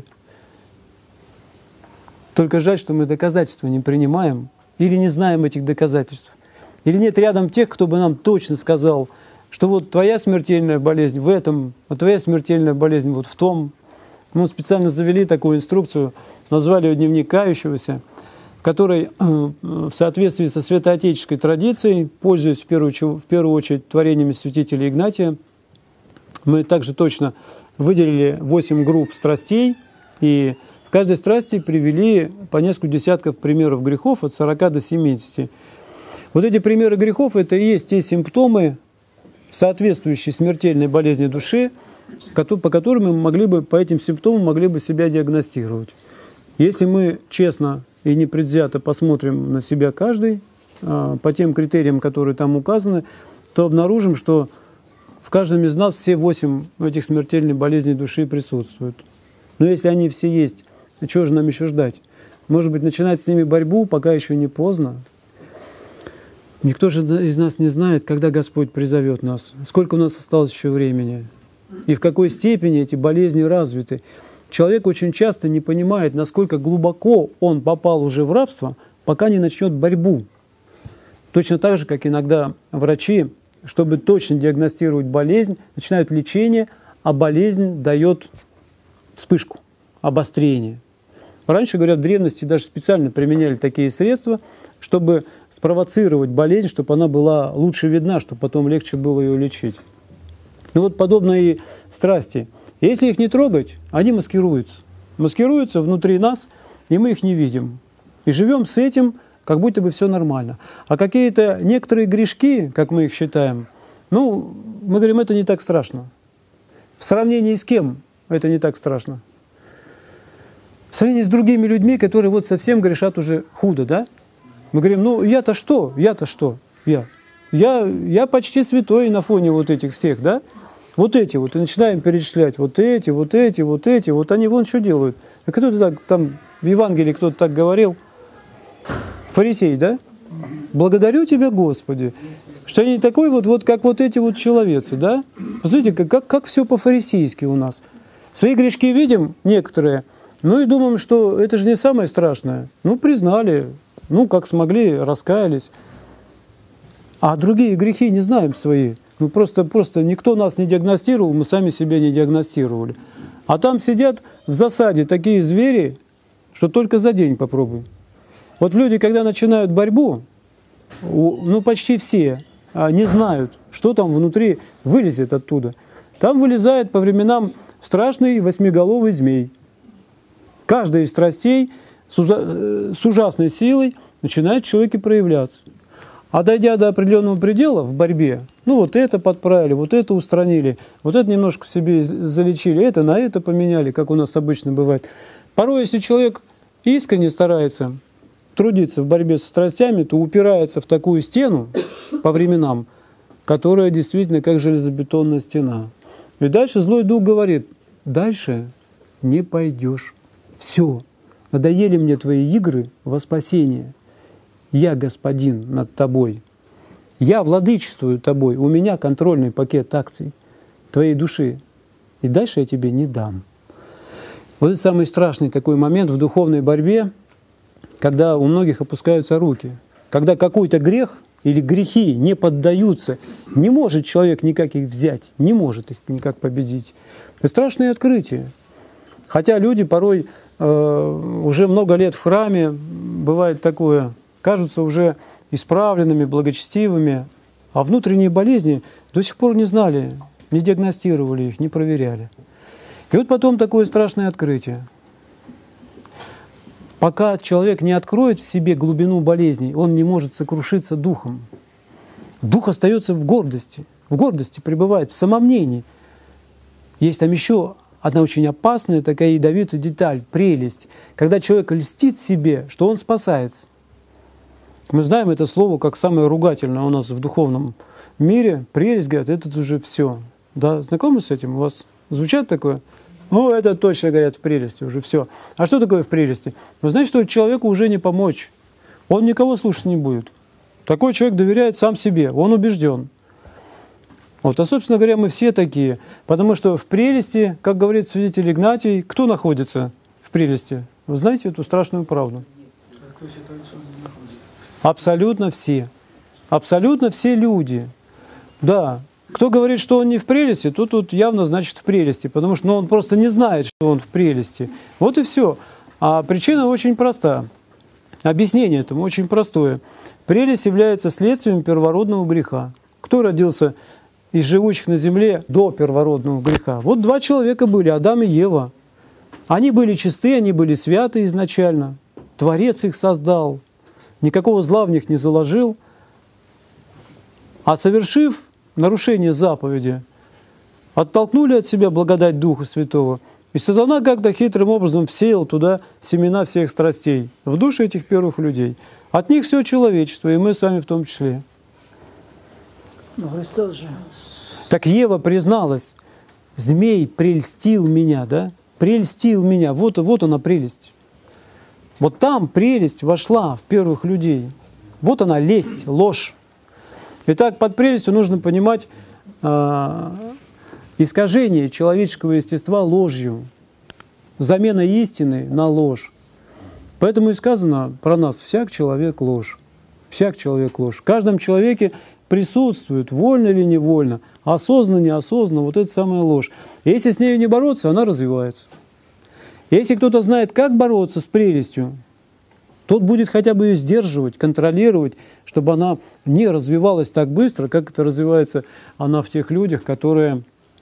Только жаль, что мы доказательства не принимаем или не знаем этих доказательств. Или нет рядом тех, кто бы нам точно сказал, что вот твоя смертельная болезнь в этом, а твоя смертельная болезнь вот в том. Мы специально завели такую инструкцию, назвали ее «Дневник кающегося», в которой в соответствии со святоотеческой традицией, пользуясь в первую очередь творениями святителя Игнатия, мы также точно выделили 8 групп страстей, и в каждой страсти привели по несколько десятков примеров грехов от 40 до 70. Вот эти примеры грехов – это и есть те симптомы, соответствующие смертельной болезни души, по которым мы могли бы, по этим симптомам могли бы себя диагностировать. Если мы честно и непредвзято посмотрим на себя каждый, по тем критериям, которые там указаны, то обнаружим, что в каждом из нас все 8 этих смертельных болезней души присутствуют. Но если они все есть, чего же нам еще ждать? Может быть, начинать с ними борьбу, пока еще не поздно. Никто же из нас не знает, когда Господь призовет нас, сколько у нас осталось еще времени, и в какой степени эти болезни развиты. Человек очень часто не понимает, насколько глубоко он попал уже в рабство, пока не начнет борьбу. Точно так же, как иногда врачи, чтобы точно диагностировать болезнь, начинают лечение, а болезнь дает вспышку, обострение. Раньше, говорят, в древности даже специально применяли такие средства, чтобы спровоцировать болезнь, чтобы она была лучше видна, чтобы потом легче было ее лечить. Ну вот подобно и страсти. Если их не трогать, они маскируются. Маскируются внутри нас, и мы их не видим. И живем с этим, как будто бы все нормально. А какие-то некоторые грешки, как мы их считаем, ну, мы говорим, это не так страшно. В сравнении с кем это не так страшно? В сравнении с другими людьми, которые вот совсем грешат уже худо, да? Мы говорим, ну я-то что? Я-то что? Я почти святой на фоне вот этих всех, да? Вот эти вот, и начинаем перечислять, вот эти, вот они вон что делают. А кто-то так, там в Евангелии кто-то так говорил, фарисей, да? Благодарю Тебя, Господи, что они такой вот как вот эти вот человецы, да? Посмотрите, как все по-фарисейски у нас. Свои грешки видим некоторые, ну и думаем, что это же не самое страшное. Ну, признали, ну, как смогли, раскаялись. А другие грехи не знаем свои. Ну, просто никто нас не диагностировал, мы сами себя не диагностировали. А там сидят в засаде такие звери, что только за день попробуй. Вот люди, когда начинают борьбу, ну, почти все не знают, что там внутри вылезет оттуда. Там вылезает по временам страшный восьмиголовый змей. Каждая из страстей с ужасной силой начинает в человеке проявляться. А дойдя до определенного предела в борьбе, ну вот это подправили, вот это устранили, вот это немножко в себе залечили, это на это поменяли, как у нас обычно бывает. Порой, если человек искренне старается трудиться в борьбе со страстями, то упирается в такую стену по временам, которая действительно как железобетонная стена. И дальше злой дух говорит, дальше не пойдешь. Все, надоели мне твои игры во спасение. Я господин над тобой. Я владычествую тобой. У меня контрольный пакет акций твоей души. И дальше я тебе не дам. Вот это самый страшный такой момент в духовной борьбе, когда у многих опускаются руки. Когда какой-то грех или грехи не поддаются, не может человек никак их взять, не может их никак победить. Это страшное открытие. Хотя люди порой уже много лет в храме, бывает такое, кажутся уже исправленными, благочестивыми, а внутренние болезни до сих пор не знали, не диагностировали их, не проверяли. И вот потом такое страшное открытие. Пока человек не откроет в себе глубину болезней, он не может сокрушиться духом. Дух остается в гордости пребывает, в самомнении. Есть там еще одна очень опасная такая ядовитая деталь, прелесть, когда человек льстит себе, что он спасается. Мы знаем это слово как самое ругательное у нас в духовном мире. Прелесть, говорят, это уже все. Да, знакомы с этим? У вас звучит такое? Ну, это точно, говорят, в прелести уже все. А что такое в прелести? Ну, значит, что человеку уже не помочь. Он никого слушать не будет. Такой человек доверяет сам себе, он убежден. Вот, а, собственно говоря, мы все такие. Потому что в прелести, как говорит святитель Игнатий, кто находится в прелести? Вы знаете эту страшную правду? Абсолютно все. Абсолютно все люди. Да. Кто говорит, что он не в прелести, то тут явно значит в прелести, потому что он просто не знает, что он в прелести. Вот и все. А причина очень проста. Объяснение этому очень простое. Прелесть является следствием первородного греха. Кто родился из живущих на земле до первородного греха? Вот два человека были, Адам и Ева. Они были чисты, они были святы изначально. Творец их создал. Никакого зла в них не заложил. А совершив нарушение заповеди, оттолкнули от себя благодать Духа Святого, и сатана как-то хитрым образом всеял туда семена всех страстей в души этих первых людей. От них все человечество, и мы сами в том числе. Но Христос же... Так Ева призналась, змей прельстил меня, да? Прельстил меня. Вот она прелесть. Вот там прелесть вошла в первых людей. Вот она лесть, ложь. Итак, под прелестью нужно понимать искажение человеческого естества ложью, замена истины на ложь. Поэтому и сказано про нас: всяк человек ложь. Всяк человек ложь. В каждом человеке присутствует, вольно или невольно, осознанно, неосознанно, вот эта самая ложь. И если с ней не бороться, она развивается. Если кто-то знает, как бороться с прелестью, тот будет хотя бы ее сдерживать, контролировать, чтобы она не развивалась так быстро, как это развивается она в тех людях, которые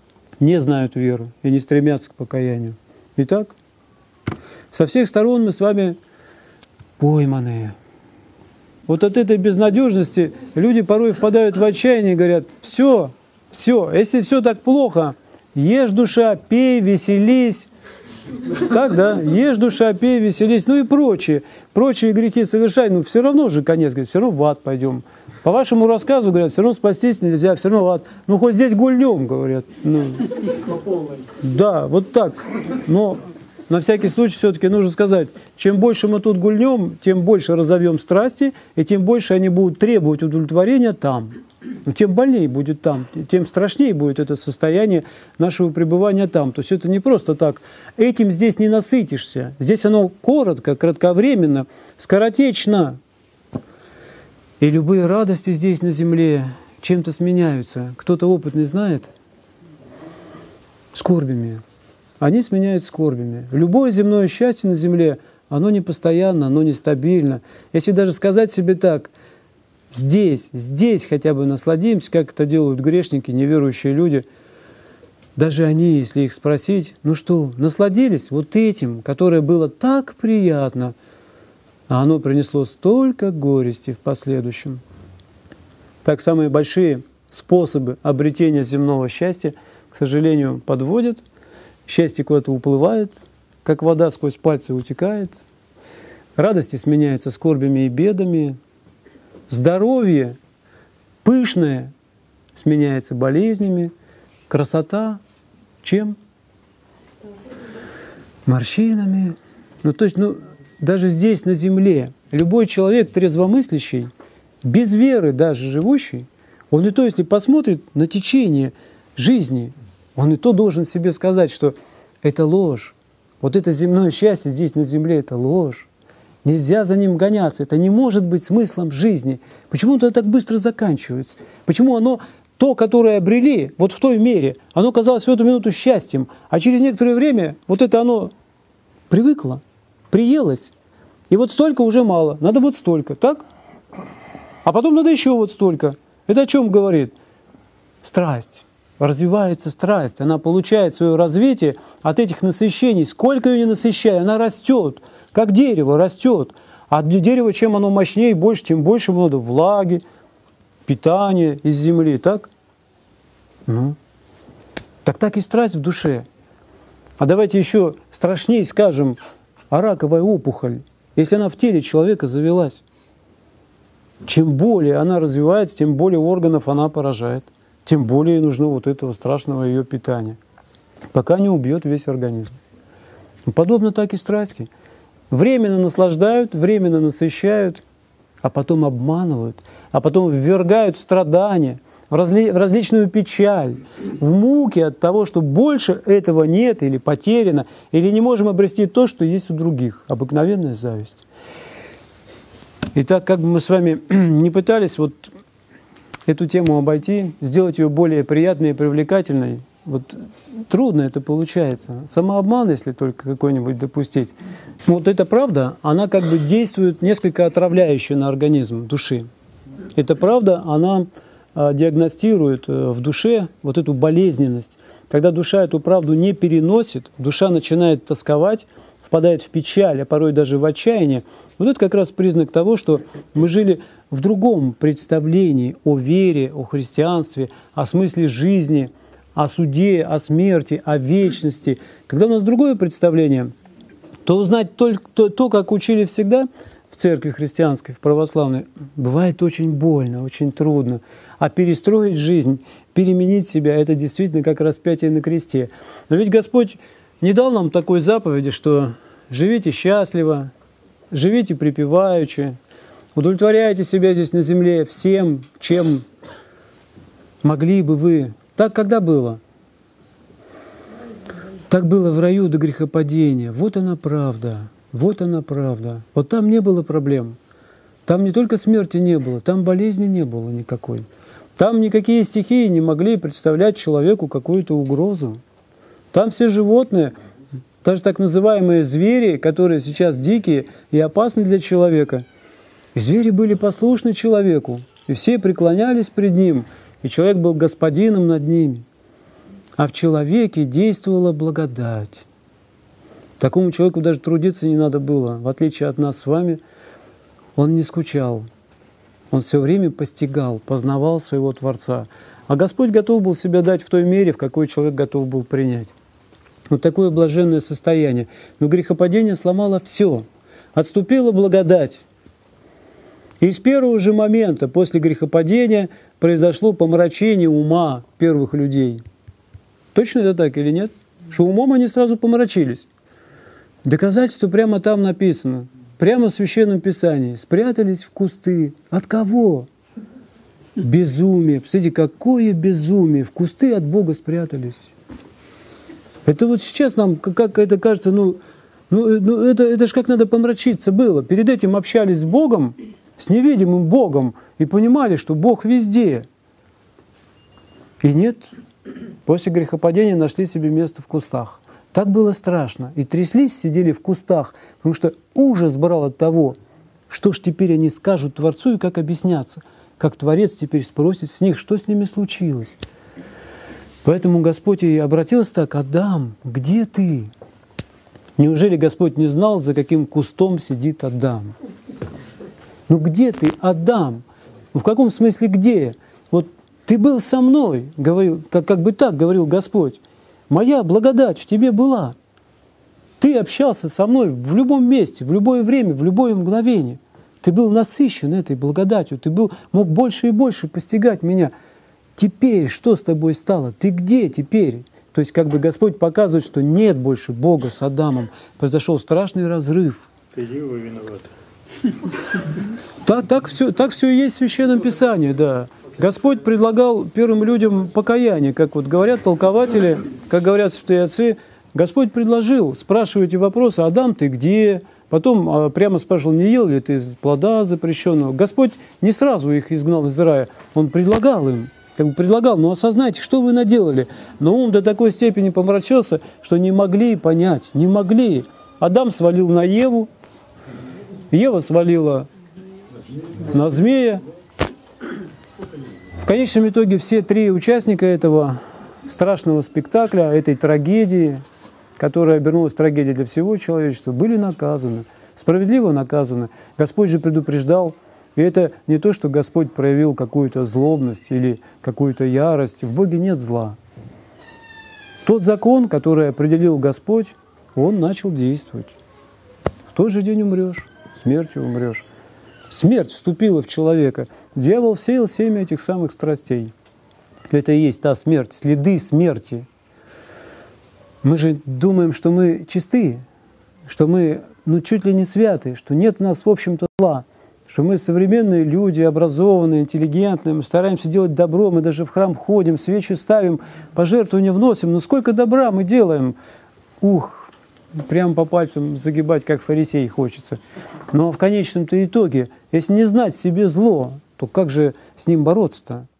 не знают веру и не стремятся к покаянию. Итак, со всех сторон мы с вами пойманные. Вот от этой безнадежности люди порой впадают в отчаяние и говорят: все, если все так плохо, ешь, душа, пей, веселись. Так, да? Ешь, душа, пей, веселись. Ну и прочие грехи совершай. Но все равно же конец, говорит, все равно в ад пойдем. По вашему рассказу, говорят, все равно спастись нельзя, все равно в ад. Ну хоть здесь гульнем, говорят. Ну, да, вот так. Но на всякий случай все-таки нужно сказать, чем больше мы тут гульнем, тем больше разовьем страсти, и тем больше они будут требовать удовлетворения там. Но тем больнее будет там, тем страшнее будет это состояние нашего пребывания там. То есть это не просто так. Этим здесь не насытишься. Здесь оно коротко, кратковременно, скоротечно. И любые радости здесь на земле чем-то сменяются. Кто-то опытный знает? Скорбями. Они сменяют скорбями. Любое земное счастье на земле, оно не постоянно, оно нестабильно. Если даже сказать себе так: здесь хотя бы насладимся, как это делают грешники, неверующие люди. Даже они, если их спросить, ну что, насладились вот этим, которое было так приятно, а оно принесло столько горести в последующем. Так, самые большие способы обретения земного счастья, к сожалению, подводят. Счастье куда-то уплывает, как вода сквозь пальцы утекает. Радости сменяются скорбями и бедами. Здоровье пышное сменяется болезнями. Красота чем? Морщинами. То есть, даже здесь, на земле, любой человек трезвомыслящий, без веры даже живущий, он и то, если посмотрит на течение жизни, он и то должен себе сказать, что это ложь. Вот это земное счастье здесь на земле – это ложь. Нельзя за ним гоняться. Это не может быть смыслом жизни. Почему это так быстро заканчивается? Почему оно, то, которое обрели, вот в той мере, оно казалось в эту минуту счастьем, а через некоторое время вот это оно привыкло, приелось. И вот столько уже мало, надо вот столько, так? А потом надо еще вот столько. Это о чем говорит? Страсть. Развивается страсть, она получает свое развитие от этих насыщений. Сколько ее не насыщай, она растет, как дерево растет. А дерево, чем оно мощнее и больше, тем больше ему надо влаги, питания из земли, так? Так и страсть в душе. А давайте еще страшнее скажем, а раковая опухоль, если она в теле человека завелась. Чем более она развивается, тем более органов она поражает. Тем более нужно вот этого страшного ее питания, пока не убьет весь организм. Подобно так и страсти. Временно наслаждают, временно насыщают, а потом обманывают, а потом ввергают в страдания, в различную печаль, в муки от того, что больше этого нет или потеряно, или не можем обрести то, что есть у других. Обыкновенная зависть. Итак, как бы мы с вами не пытались эту тему обойти, сделать ее более приятной и привлекательной, трудно это получается. Самообман, если только какой-нибудь допустить. Вот эта правда, она как бы действует несколько отравляюще на организм души. Эта правда, она диагностирует в душе вот эту болезненность. Когда душа эту правду не переносит, душа начинает тосковать, впадает в печаль, а порой даже в отчаяние. Вот это как раз признак того, что мы жили в другом представлении о вере, о христианстве, о смысле жизни, о суде, о смерти, о вечности. Когда у нас другое представление, то узнать только то, как учили всегда в церкви христианской, в православной, бывает очень больно, очень трудно. А перестроить жизнь, переменить себя – это действительно как распятие на кресте. Но ведь Господь не дал нам такой заповеди, что живите счастливо, живите припеваючи, удовлетворяйте себя здесь на земле всем, чем могли бы вы. Так когда было? Так было в раю до грехопадения. Вот она правда, вот она правда. Вот там не было проблем. Там не только смерти не было, там болезни не было никакой. Там никакие стихии не могли представлять человеку какую-то угрозу. Там все животные, даже так называемые звери, которые сейчас дикие и опасны для человека, и звери были послушны человеку, и все преклонялись пред ним, и человек был господином над ними. а в человеке действовала благодать. Такому человеку даже трудиться не надо было. В отличие от нас с вами, он не скучал. Он все время постигал, познавал своего Творца. А Господь готов был себя дать в той мере, в какой человек готов был принять. Вот такое блаженное состояние. Но грехопадение сломало все. Отступила благодать. И с первого же момента после грехопадения произошло помрачение ума первых людей. Точно это так или нет? Что умом они сразу помрачились. Доказательство прямо там написано. Прямо в Священном Писании. Спрятались в кусты. От кого? Безумие. Посмотрите, какое безумие. В кусты от Бога спрятались. Это вот сейчас нам, как это кажется, это же как надо помрачиться было. Перед этим общались с Богом, с невидимым Богом, и понимали, что Бог везде. И нет, после грехопадения нашли себе место в кустах. Так было страшно. И тряслись, сидели в кустах, потому что ужас брал от того, что ж теперь они скажут Творцу и как объясняться. Как Творец теперь спросит с них, что с ними случилось. Поэтому Господь и обратился так: «Адам, где ты?» Неужели Господь не знал, за каким кустом сидит Адам? Ну где ты, Адам? Ну, в каком смысле где? Вот ты был со мной, говорил, как бы так говорил Господь. Моя благодать в тебе была. Ты общался со мной в любом месте, в любое время, в любое мгновение. Ты был насыщен этой благодатью, ты мог больше и больше постигать меня. Теперь что с тобой стало? Ты где теперь? То есть как бы Господь показывает, что нет больше Бога с Адамом. Произошел страшный разрыв. Иди, вы виноваты. Так все и есть в Священном Писании, да. Господь предлагал первым людям покаяние, как вот говорят толкователи, как говорят святые отцы. Господь предложил, спрашиваете вопросы: «Адам, ты где?» Потом прямо спрашивал: «Не ел ли ты из плода запрещенного?» Господь не сразу их изгнал из рая, Он предлагал им. Но осознайте, что вы наделали. Но ум до такой степени помрачился, что не могли понять, не могли. Адам свалил на Еву, Ева свалила на змея. В конечном итоге все три участника этого страшного спектакля, этой трагедии, которая обернулась трагедией для всего человечества, были наказаны, справедливо наказаны. Господь же предупреждал. И это не то, что Господь проявил какую-то злобность или какую-то ярость. В Боге нет зла. Тот закон, который определил Господь, он начал действовать. В тот же день умрешь, смертью умрешь. Смерть вступила в человека. Дьявол сеял семя этих самых страстей. Это и есть та смерть, следы смерти. Мы же думаем, что мы чисты, что мы чуть ли не святы, что нет у нас, в общем-то, зла. Что мы современные люди, образованные, интеллигентные, мы стараемся делать добро, мы даже в храм ходим, свечи ставим, пожертвования вносим. Но сколько добра мы делаем? Прямо по пальцам загибать, как фарисей, хочется. Но в конечном-то итоге, если не знать себе зло, то как же с ним бороться-то?